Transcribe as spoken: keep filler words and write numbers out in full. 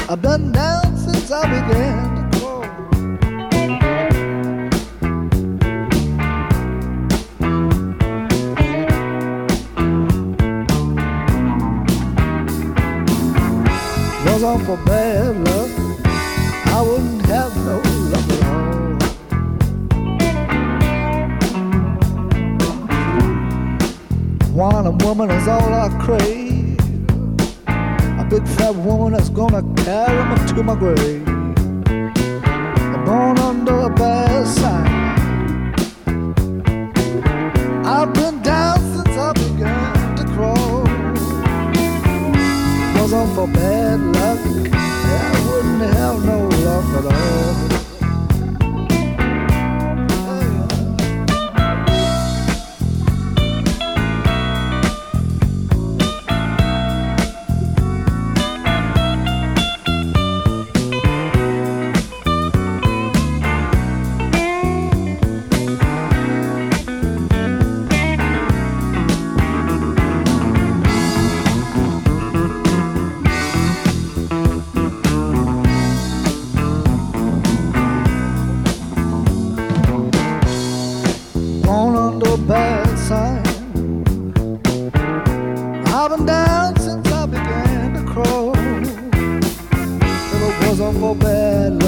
I've been down since I began to crawl. Wasn't for bad luck, I wouldn't have no luck at all. One a woman is all I crave, a big fat woman that's gonna carry me to my grave. I'm born under a bad sign. I've been down since I began to crawl. Wasn't for bad luck, I wouldn't have no luck at all. Bad sign. I've been down since I began to crawl. If it wasn't for bad luck,